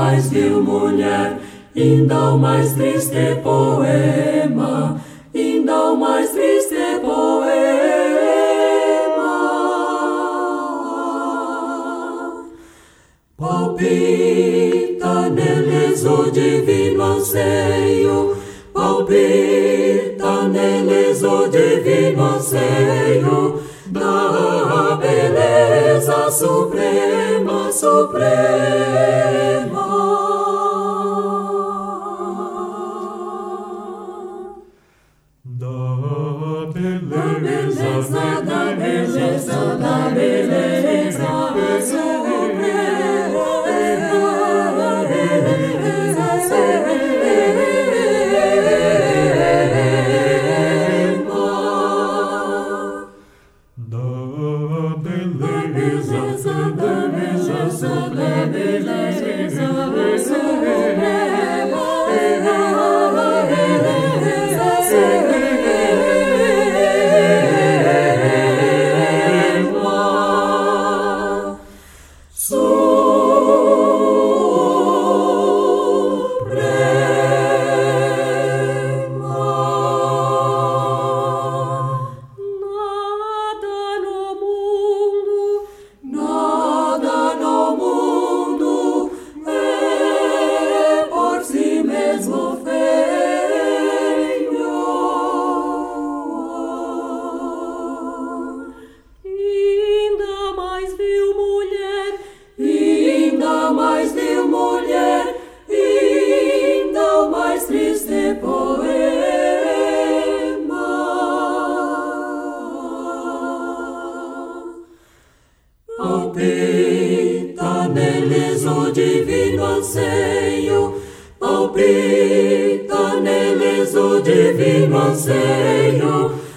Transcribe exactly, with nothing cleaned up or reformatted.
mais vil mulher, ainda o mais triste poema, ainda o mais triste poema. Palpita neles o divino anseio, palpita neles o divino anseio da beleza suprema, suprema. Da beleza, da beleza, da beleza suprema, da beleza suprema. Da beleza, da beleza, da beleza suprema, palpita neles o divino anseio, palpita neles o divino anseio